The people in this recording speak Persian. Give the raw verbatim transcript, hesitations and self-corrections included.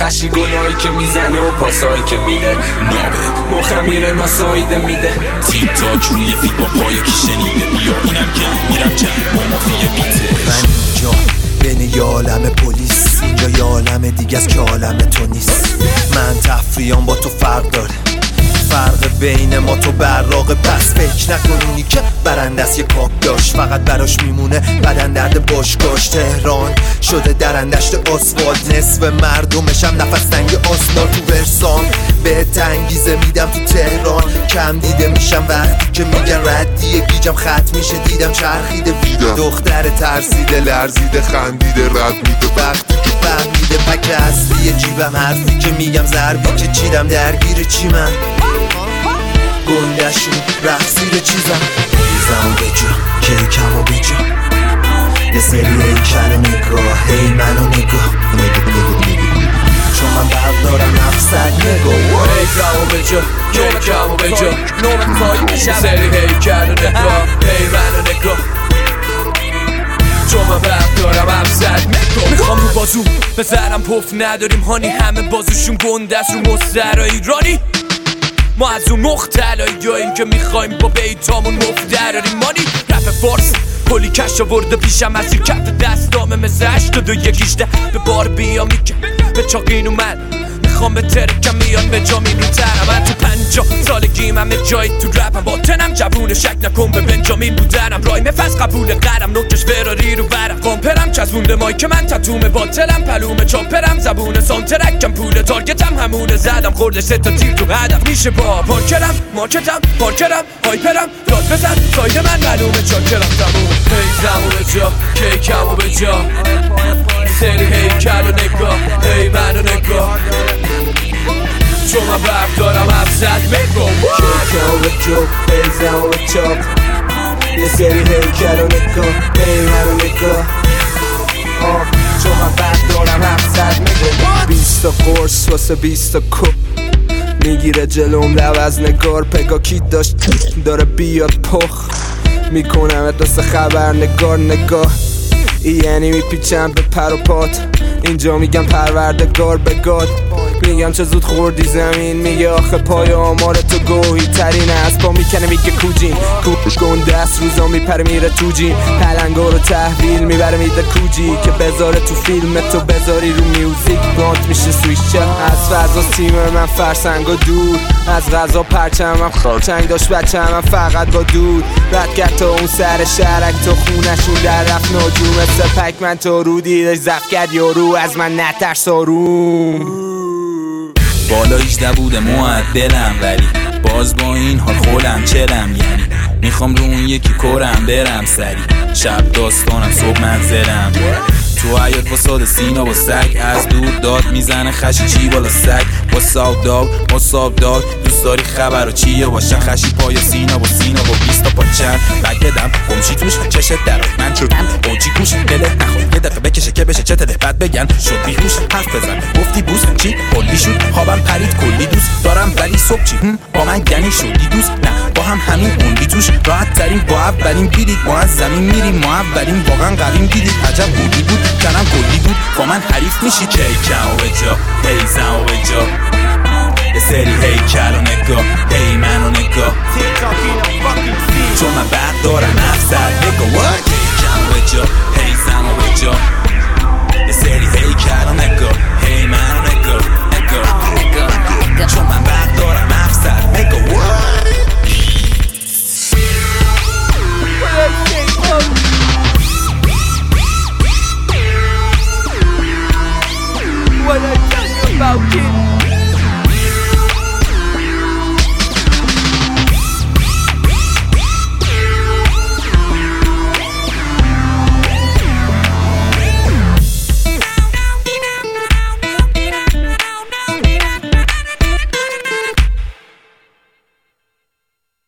خشی گلایی که میزنه و پاسایی که میده نابه مخم میره ناسایده میده تیم تاک روی فیت با پای کی شنیده بیا اینم که میرم جنگ با مافیا بیته من اینجا بین یه عالم پلیس اینجا یه عالم دیگه از که عالم تو نیست من تفریحان با تو فرق داره فرق بین ما تو براقه پس فکر نکنونی که برندست یه پاک داشت فقط براش میمونه بدن درد باشگاش تهران شده درندشت آسفالت نصف مردمشم نفس تنگ آسنار تو ورسان به تنگیزه میدم تو تهران کم دیده میشم وقتی که میگن ردیه گیجم خط میشه دیدم چرخیده ویدم دختر ترسیده لرزیده خندیده رد میده وقتی که فهمیده پک اصلی جیبم حرفی که میگم ضربی که چیدم درگیر چی من گندشون رفت زیر چیزم ریزمو بجا کیکمو بجا یه سری هیکل نگاه هی منو نگاه چون من برق دارم افصد نگاه ریزمو بجا کیکمو بجا نوم پایی میشم سری هیکل نگاه هی منو نگاه چون من برق دارم افصد نگاه میخوام رو بازو بزنم پف نداریم هانی همه بازوشون گندست رو مسترا ایرانی ما از اون مختلایی جاییم که میخوایم با بیتامون مفت دراریم مانی رپ فارسی کلی کش آورده پیشم از این کف دستامه مثل هشتاد و یکیش ده به بار بیا میکن به چاقین من میخوام به ترکم میان به جا میرون ترم من تو پنجا سالگیم همه جایی تو رپم باطنم جوونه شک نکن به بنجامین بودنم رایم فز قبول قرم نکش فراری رو برم قامپرم چزبونده مایک من تتومه باطلم پلومه چاپرم زبونه سانترکم پول تارگتم همونه زدم خوردش سه تا تیر تو هدف میشه با پارکرم مارکتم پارکرم هایپرم داد بزن ساید من معلومه چاکرم تمومه پیزمو به جا کیکمو به جا سری هیکل و نگاه هی منو نگاه چون من برق دارم افصد میگم کیکمو به جو پیزمو به چاپ یه سری هیکل و نگاه هی منو نگاه چون من برق دارم افصد میگم بیست تا قرص واسه بیست تا کپ میگیره جلوم لب از نگار پگا کی داشت داره بیاد پخ میکنم اتاس خبر نگار نگاه یعنی میپیچم به پر و پات اینجا میگم پروردگار بگاد میگم چه زود خوردی زمین میگه آخه پای آمار تو گوهی ترین از پا میکنه میگه کوجین کوش گنده است روزا میپره میره تو جین پلنگا رو تحویل میبره میده کوجی که بذاره تو فیلم تو بذاری رو میوزیک گانت میشه سویچه از فضا سیم من فرسنگ و دور از غذا پرچمم خاچنگ داشت بچه من فقط با دود رد کرد تا اون سر شهرک تو خونشون در رفت ناجوم سپک من تو رو دیدش زفت کرد یارو از من نترس آروم بالا هیچده بوده معدلم ولی باز با این حال خولم چلم یعنی میخوام رو اون یکی کورم برم سری شب داستانم صبح منزلم تو حیات با ساد سینا با سگ از دور داد میزنه خشی چی بالا سگ با ساو داگ با ساو داگ دوست داری خبر و چیه باشن خشی پای سینا با سینا با بیستا پا چند بگ بدم گمشی توش چشت درات من شدم اوچی کوش دلت نخواد یه دقیقه بکشه که بشه چته ده بعد بگن شد بیهوش حرف بزن گفتی بوس چی کلی شد خوابم پرید کلی دوست دارم ولی صبح چی با من گنی شدی دوست نه با هم همین اوندی توش راحت ترین با اولین بیدید ما از زمین میریم ما اولین واقعا قویم دیدید عجب بودی بود کنم کلی بود با من حریف میشی کیکمو به جا پیزمو به جا یه سری هیکل و نگاه هی منو نگاه چون من برق دارم افصد نگاه کیکمو به جا